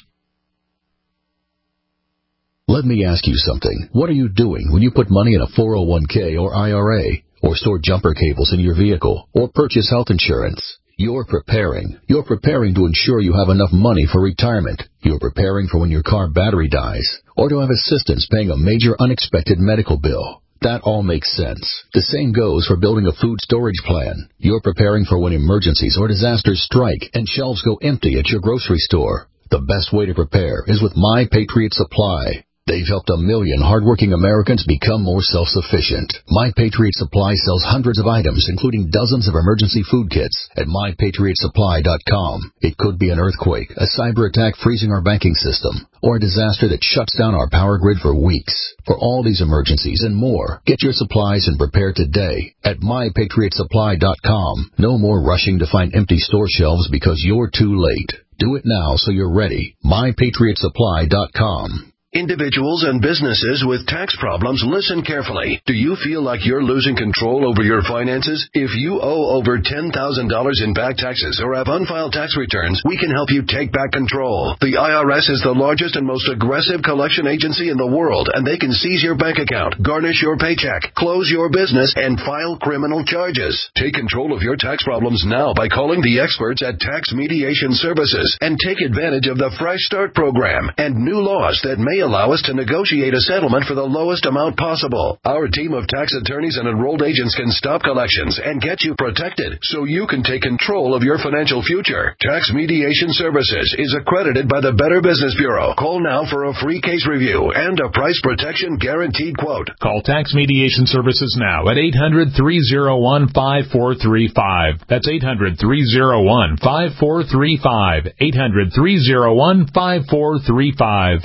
Let me ask you something. What are you doing when you put money in a four oh one k or I R A, or store jumper cables in your vehicle, or purchase health insurance? You're preparing. You're preparing to ensure you have enough money for retirement. You're preparing for when your car battery dies, or to have assistance paying a major unexpected medical bill. That all makes sense. The same goes for building a food storage plan. You're preparing for when emergencies or disasters strike and shelves go empty at your grocery store. The best way to prepare is with My Patriot Supply. They've helped a million hardworking Americans become more self-sufficient. My Patriot Supply sells hundreds of items, including dozens of emergency food kits, at my patriot supply dot com. It could be an earthquake, a cyber attack freezing our banking system, or a disaster that shuts down our power grid for weeks. For all these emergencies and more, get your supplies and prepare today at my patriot supply dot com. No more rushing to find empty store shelves because you're too late. Do it now so you're ready. my patriot supply dot com. Individuals and businesses with tax problems, listen carefully. Do you feel like you're losing control over your finances? If you owe over ten thousand dollars in back taxes or have unfiled tax returns, we can help you take back control. The I R S is the largest and most aggressive collection agency in the world, and they can seize your bank account, garnish your paycheck, close your business, and file criminal charges. Take control of your tax problems now by calling the experts at Tax Mediation Services and take advantage of the Fresh Start program and new laws that may allow us to negotiate a settlement for the lowest amount possible. Our team of tax attorneys and enrolled agents can stop collections and get you protected so you can take control of your financial future. Tax Mediation Services is accredited by the Better Business Bureau. Call now for a free case review and a price protection guaranteed quote. Call Tax Mediation Services now at eight hundred, three oh one, five four three five. That's eight hundred, three oh one, five four three five. eight hundred, three oh one, five four three five.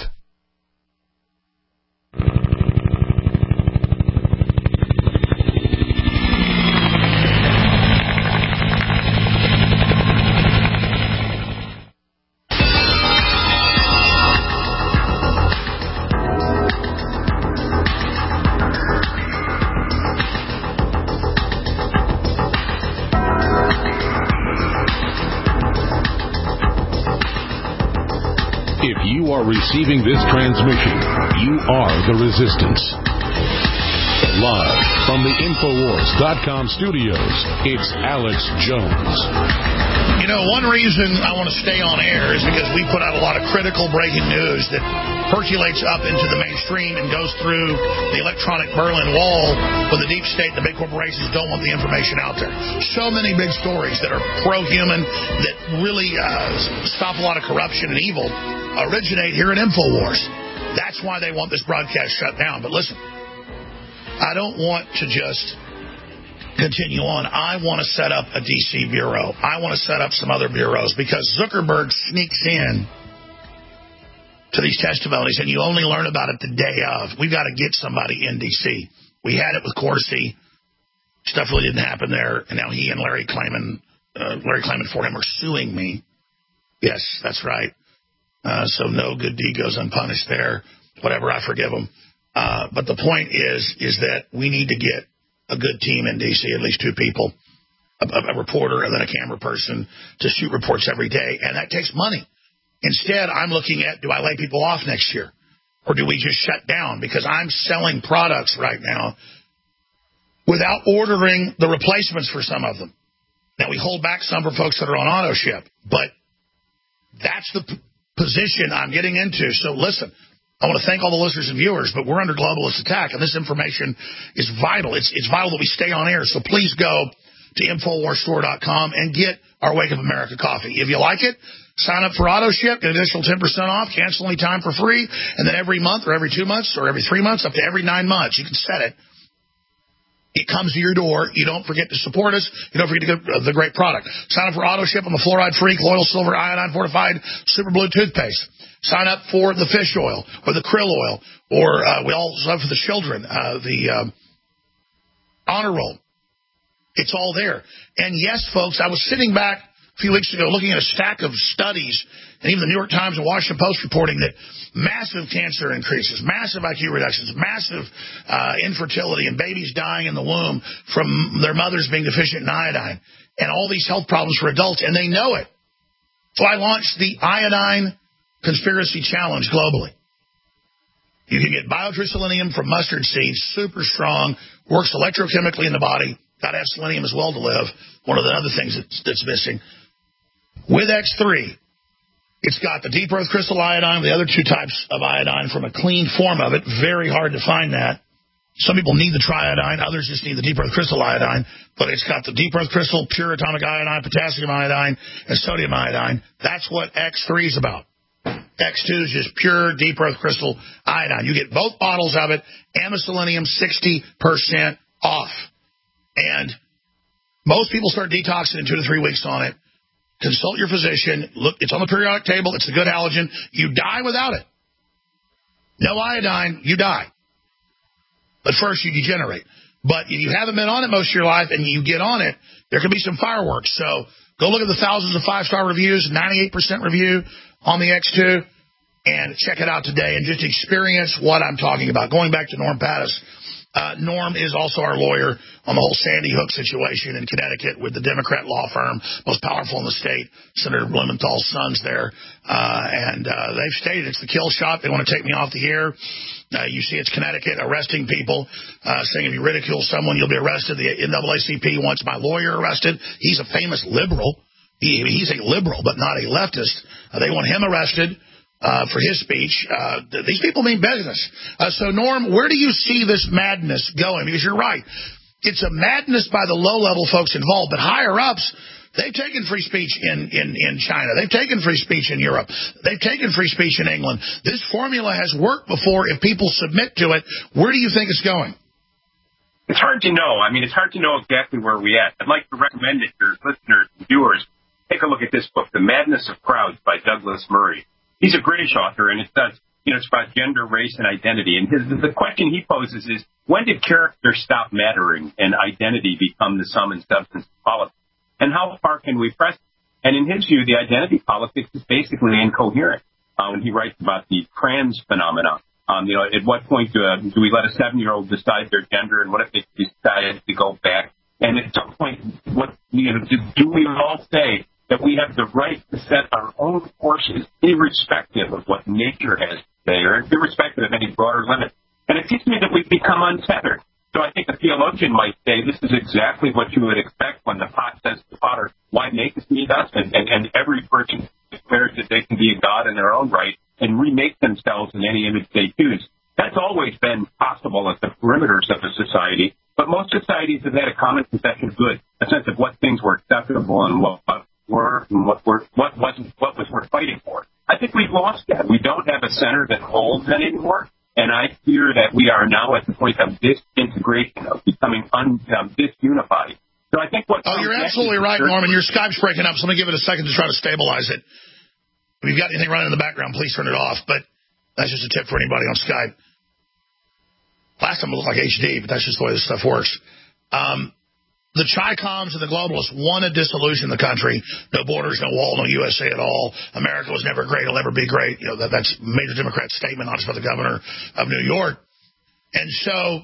If you are receiving this transmission, you are the resistance. Live from the Infowars dot com studios, it's Alex Jones. You know, one reason I want to stay on air is because we put out a lot of critical breaking news that percolates up into the mainstream and goes through the electronic Berlin Wall when the deep state and the big corporations don't want the information out there. So many big stories that are pro-human, that really uh, stop a lot of corruption and evil, originate here in InfoWars. That's why they want this broadcast shut down. But listen, I don't want to just continue on. I want to set up a D C bureau. I want to set up some other bureaus because Zuckerberg sneaks in to these testimonies, and you only learn about it the day of. We've got to get somebody in D C. We had it with Corsi. Stuff really didn't happen there, and now he and Larry Klayman, uh, Larry Klayman for him are suing me. Yes, that's right. Uh, so no good deed goes unpunished there. Whatever, I forgive them. Uh, but the point is, is that we need to get a good team in D C, at least two people, a, a reporter and then a camera person to shoot reports every day, and that takes money. Instead, I'm looking at, do I lay people off next year? Or do we just shut down? Because I'm selling products right now without ordering the replacements for some of them. Now, we hold back some for folks that are on auto ship, but that's the p- position I'm getting into. So listen, I want to thank all the listeners and viewers, but we're under globalist attack, and this information is vital. It's, it's vital that we stay on air. So please go to Infowars Store dot com and get our Wake Up America coffee. If you like it, Sign up for auto ship, get an additional ten percent off, cancel any time for free, and then every month or every two months or every three months, up to every nine months, you can set it. It comes to your door. You don't forget to support us. You don't forget to get the great product. Sign up for auto ship on the fluoride-free, colloidal silver, iodine-fortified Super Blue toothpaste. Sign up for the fish oil or the krill oil, or uh, we also have for the children, uh, the uh, honor roll. It's all there. And yes, folks, I was sitting back a few weeks ago looking at a stack of studies, and even the New York Times and Washington Post reporting that massive cancer increases, massive I Q reductions, massive uh, infertility, and babies dying in the womb from their mothers being deficient in iodine, and all these health problems for adults, and they know it. So I launched the Iodine Conspiracy Challenge globally. You can get biotrue selenium from mustard seeds, super strong, works electrochemically in the body. Got to have selenium as well to live. One of the other things that's, that's missing. With X three, it's got the deep earth crystal iodine, the other two types of iodine from a clean form of it. Very hard to find that. Some people need the triiodine, others just need the deep earth crystal iodine, but it's got the deep earth crystal, pure atomic iodine, potassium iodine, and sodium iodine. That's what X three is about. X two is just pure deep earth crystal iodine. You get both bottles of it, and the selenium sixty percent off. And most people start detoxing in two to three weeks on it. Consult your physician. Look, it's on the periodic table. It's a good halogen. You die without it. No iodine, you die. But first, you degenerate. But if you haven't been on it most of your life and you get on it, there could be some fireworks. So go look at the thousands of five-star reviews, ninety-eight percent review on the X two, and check it out today and just experience what I'm talking about. Going back to Norm Pattis. Uh, Norm is also our lawyer on the whole Sandy Hook situation in Connecticut with the Democrat law firm, most powerful in the state, Senator Blumenthal's son's there. Uh, and uh, they've stated it's the kill shot. They want to take me off the air. Uh, you see it's Connecticut arresting people, uh, saying if you ridicule someone, you'll be arrested. The N double A C P wants my lawyer arrested. He's a famous liberal. He, he's a liberal, but not a leftist. Uh, they want him arrested. Uh, for his speech. Uh, these people mean business. Uh, so, Norm, where do you see this madness going? Because you're right. It's a madness by the low-level folks involved, but higher-ups, they've taken free speech in, in, in China. They've taken free speech in Europe. They've taken free speech in England. This formula has worked before. If people submit to it, where do you think it's going? It's hard to know. I mean, it's hard to know exactly where we're at. I'd like to recommend that your listeners and viewers take a look at this book, The Madness of Crowds by Douglas Murray. He's a British author, and it does, you know, it's about gender, race, and identity. And his, the question he poses is, when did character stop mattering and identity become the sum and substance of politics? And how far can we press it? And in his view, the identity politics is basically incoherent. Uh, when he writes about the trans phenomenon, um, you know, at what point do, uh, do we let a seven-year-old decide their gender, and what if they decide to go back? And at some point, what you know, do, do we all say that we have the right to set our own courses irrespective of what nature has to say, or irrespective of any broader limit? And it seems to me that we've become untethered. So I think a theologian might say this is exactly what you would expect when the pot says to the potter, why makest me thus? And, and, and every person declares that they can be a god in their own right and remake themselves in any image they choose. That's always been possible at the perimeters of a society, but most societies have had a common conception of good, a sense of what things were acceptable and what were and what were what wasn't what was worth fighting for. I think we've lost that. We don't have a center that holds that anymore, and I fear that we are now at the point of disintegration, of becoming un, um, disunified. So I think what oh, you're absolutely right, Norman. Your Skype's breaking up, so let me give it a second to try to stabilize it. If you've got anything running in the background, please turn it off. But that's just a tip for anybody on Skype. Last time it looked like H D, but that's just the way this stuff works. Um, The Chi-Coms and the globalists wanted dissolution in the country. No borders, no wall, no U S A at all. America was never great. It'll never be great. You know, that, that's a major Democrat statement, not just by the governor of New York. And so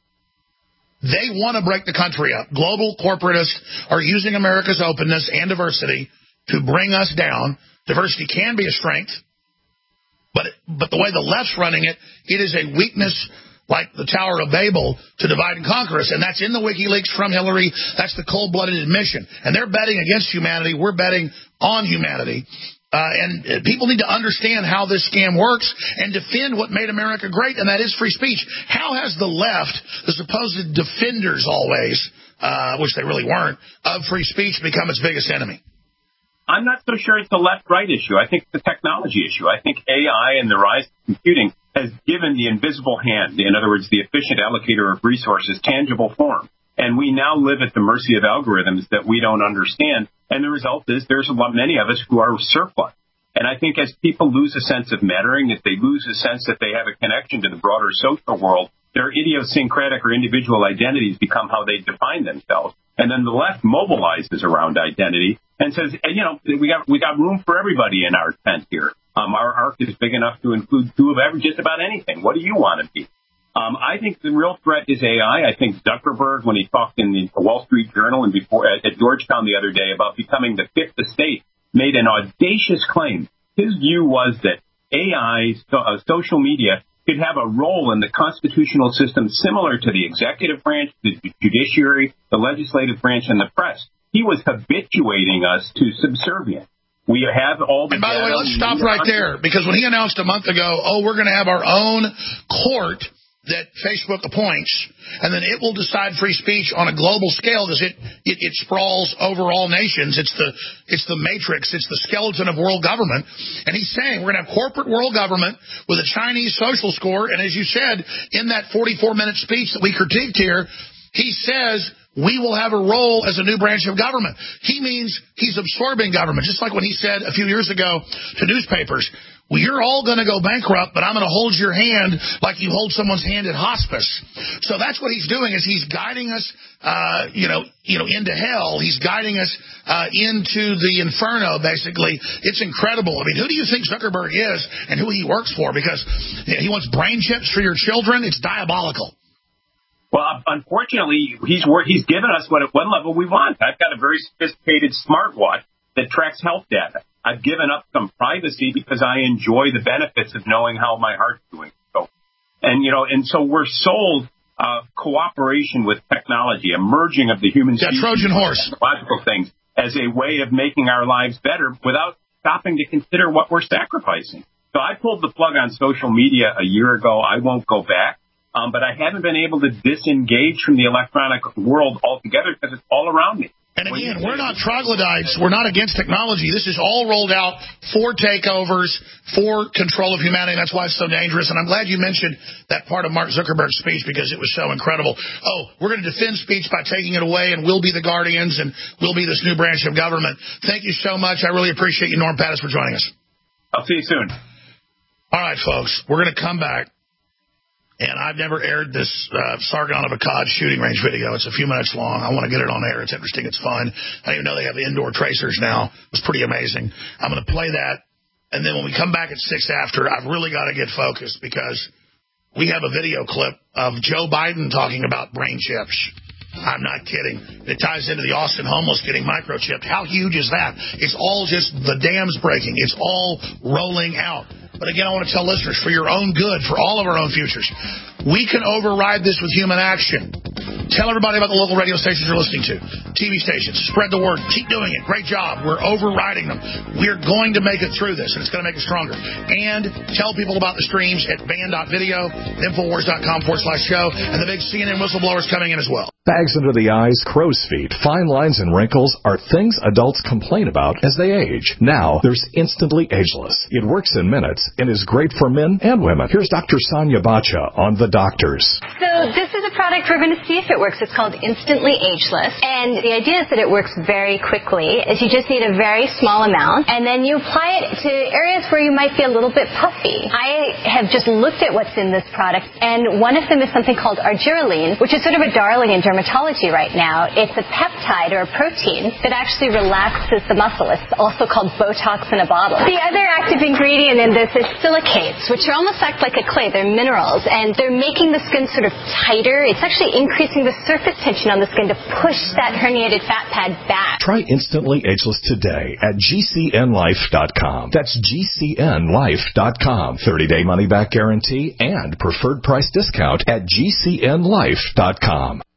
they want to break the country up. Global corporatists are using America's openness and diversity to bring us down. Diversity can be a strength, but but the way the left's running it, it is a weakness, like the Tower of Babel, to divide and conquer us. And that's in the WikiLeaks from Hillary. That's the cold-blooded admission. And they're betting against humanity. We're betting on humanity. Uh, and people need to understand how this scam works and defend what made America great, and that is free speech. How has the left, the supposed defenders always, uh, which they really weren't, of free speech become its biggest enemy? I'm not so sure it's a left-right issue. I think it's a technology issue. I think A I and the rise of computing has given the invisible hand, in other words, the efficient allocator of resources, tangible form. And we now live at the mercy of algorithms that we don't understand. And the result is there's a lot, many of us who are surplus. And I think as people lose a sense of mattering, if they lose a sense that they have a connection to the broader social world, their idiosyncratic or individual identities become how they define themselves. And then the left mobilizes around identity and says, hey, you know, we got we got room for everybody in our tent here. Um, our arc is big enough to include two of every, just about anything. What do you want to be? Um, I think the real threat is A I. I think Zuckerberg, when he talked in the Wall Street Journal and before at, at Georgetown the other day about becoming the fifth estate, made an audacious claim. His view was that A I, so, uh, social media, could have a role in the constitutional system similar to the executive branch, the judiciary, the legislative branch, and the press. He was habituating us to subservience. We have all the. And by the way, let's stop right there, because when he announced a month ago, oh, we're going to have our own court that Facebook appoints, and then it will decide free speech on a global scale because it, it, it sprawls over all nations. It's the it's the matrix. It's the skeleton of world government. And he's saying we're going to have corporate world government with a Chinese social score. And as you said, in that forty-four minute speech that we critiqued here, he says we will have a role as a new branch of government. He means he's absorbing government, just like when he said a few years ago to newspapers, well, you're all going to go bankrupt, but I'm going to hold your hand like you hold someone's hand at hospice. So that's what he's doing, is he's guiding us, uh, you know, you know, into hell. He's guiding us uh, into the inferno, basically. It's incredible. I mean, who do you think Zuckerberg is and who he works for? Because you know, he wants brain chips for your children. It's diabolical. Well, unfortunately, he's he's given us what at one level we want. I've got a very sophisticated smartwatch that tracks health data. I've given up some privacy because I enjoy the benefits of knowing how my heart's doing. So, and you know, and so we're sold uh, cooperation with technology, a merging of the human species, Trojan horse, technological things, as a way of making our lives better without stopping to consider what we're sacrificing. So I pulled the plug on social media a year ago. I won't go back. Um, but I haven't been able to disengage from the electronic world altogether because it's all around me. And again, we're not troglodytes. We're not against technology. This is all rolled out for takeovers, for control of humanity. That's why it's so dangerous. And I'm glad you mentioned that part of Mark Zuckerberg's speech because it was so incredible. Oh, we're going to defend speech by taking it away, and we'll be the guardians, and we'll be this new branch of government. Thank you so much. I really appreciate you, Norm Pattis, for joining us. I'll see you soon. All right, folks. We're going to come back. And I've never aired this uh, Sargon of Akkad shooting range video. It's a few minutes long. I want to get it on air. It's interesting. It's fun. I didn't even know they have indoor tracers now. It was pretty amazing. I'm going to play that. And then when we come back at six after, I've really got to get focused because we have a video clip of Joe Biden talking about brain chips. I'm not kidding. It ties into the Austin homeless getting microchipped. How huge is that? It's all just the dams breaking. It's all rolling out. But again, I want to tell listeners, for your own good, for all of our own futures, we can override this with human action. Tell everybody about the local radio stations you're listening to, T V stations. Spread the word. Keep doing it. Great job. We're overriding them. We're going to make it through this, and it's going to make us stronger. And tell people about the streams at band dot video, infowars.com forward slash show, and the big C N N whistleblowers coming in as well. Bags under the eyes, crow's feet, fine lines, and wrinkles are things adults complain about as they age. Now, there's Instantly Ageless. It works in minutes and is great for men and women. Here's Doctor Sonia Bacha on The Doctors. So this is a product we're going to see if it works. It's called Instantly Ageless. And the idea is that it works very quickly. Is you just need a very small amount, and then you apply it to areas where you might be a little bit puffy. I have just looked at what's in this product, and one of them is something called argireline, which is sort of a darling in dermatology right now. It's a peptide or a protein that actually relaxes the muscle. It's also called Botox in a bottle. The other active ingredient in this is silicates, which are almost act like a clay. They're minerals, and they're making the skin sort of tighter. It's actually increasing the surface tension on the skin to push that herniated fat pad back. Try Instantly Ageless today at G C N life dot com. That's G C N life dot com. thirty day money-back guarantee and preferred price discount at G C N life dot com.